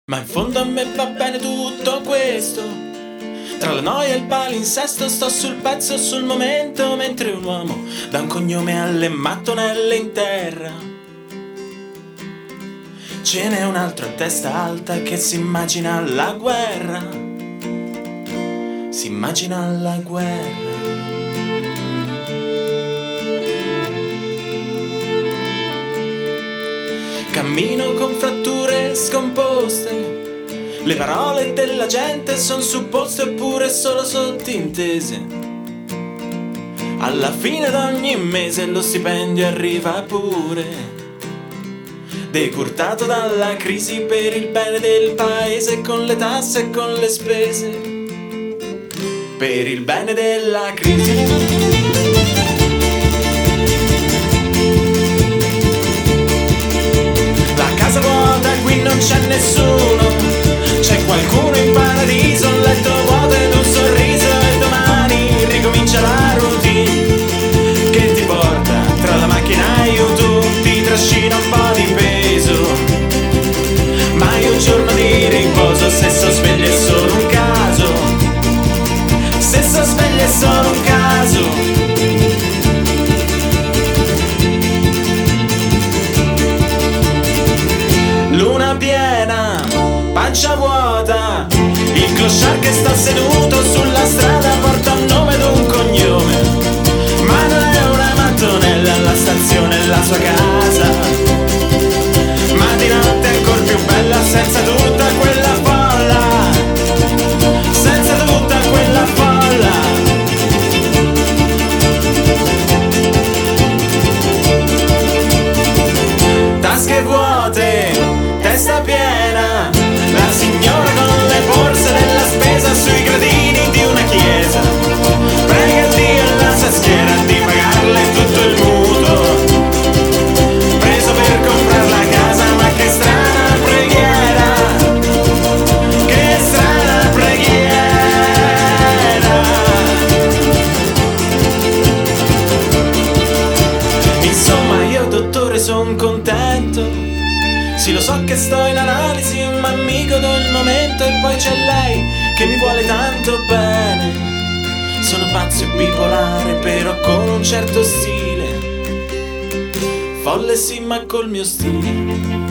Ma in fondo a me va bene tutto questo. Tra la noia e il palinsesto sto sul pezzo, sul momento, mentre un uomo dà un cognome alle mattonelle in terra. Ce n'è un altro a testa alta che si immagina la guerra. Si immagina la guerra. Cammino con fratture scomposte, le parole della gente son supposte oppure solo sottintese. Alla fine d'ogni mese lo stipendio arriva pure, decurtato dalla crisi per il bene del paese, con le tasse e con le spese, per il bene della crisi. Qui non c'è nessuno, c'è qualcuno in paradiso, un letto vuoto ed un sorriso, e domani ricomincia la routine che ti porta tra la macchina e YouTube, ti trascina un po' di peso, mai un giorno di riposo. Se so sveglio è solo un caso, se so sveglio è solo un caso. Luna piena, pancia vuota, il clochard che sta seduto sulla strada porta un nome ed un cognome, ma non è una mattonella alla stazione, è la sua casa. Ma di notte è ancora più bella senza tutta quella folla, senza tutta quella folla. Tasche vuote, testa piena, la signora con le borse della spesa sui gradini di una chiesa, prega Dio alla sua schiera di pagarle tutto il mutuo, preso per comprare la casa. Ma che strana preghiera, che strana preghiera. Insomma io dottore son contento, sì lo so che sto in analisi, ma mi godo il momento. E poi c'è lei che mi vuole tanto bene. Sono pazzo e bipolare, però con un certo stile, folle sì ma col mio stile.